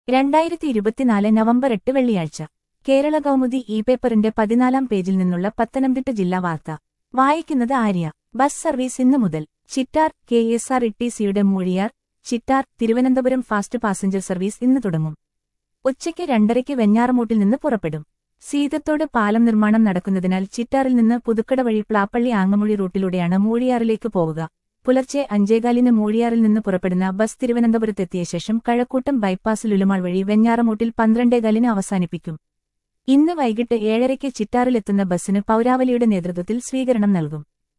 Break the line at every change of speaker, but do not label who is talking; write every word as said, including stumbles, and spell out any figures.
രണ്ടായിരത്തി ഇരുപത്തിനാല് നവംബർ എട്ട് വെള്ളിയാഴ്ച കേരള കൗമുദി ഇ പേപ്പറിന്റെ പതിനാലാം പേജിൽ നിന്നുള്ള പത്തനംതിട്ട ജില്ലാ വാർത്ത വായിക്കുന്നത് ആര്യ. ബസ് സർവീസ് ഇന്നു മുതൽ. Chittar. K S R T സിയുടെ Moozhiyar, Chittar, Thiruvananthapuram fast passenger service ഇന്ന് തുടങ്ങും. ഉച്ചയ്ക്ക് രണ്ടരയ്ക്ക് വെഞ്ഞാറമൂട്ടിൽ നിന്ന് പുറപ്പെടും. സീതത്തോട് പാലം നിർമ്മാണം നടക്കുന്നതിനാൽ ചിറ്റാറിൽ നിന്ന് പുതുക്കട വഴി പ്ലാപ്പള്ളി ആങ്ങമൂഴി റൂട്ടിലൂടെയാണ് മൂഴിയാറിലേക്ക് പോവുക. പുലർച്ചെ അഞ്ചേകാലിന് മൂഴിയാറിൽ നിന്ന് പുറപ്പെടുന്ന ബസ് തിരുവനന്തപുരത്തെത്തിയ ശേഷം കഴക്കൂട്ടം ബൈപ്പാസിൽ ഉലുമാൾ വഴി വെഞ്ഞാറമൂട്ടിൽ പന്ത്രണ്ടേകാലിന് അവസാനിപ്പിക്കും. ഇന്ന് വൈകിട്ട് ഏഴരയ്ക്ക് ചിറ്റാറിലെത്തുന്ന ബസിന് പൗരാവലിയുടെ നേതൃത്വത്തിൽ സ്വീകരണം നൽകും.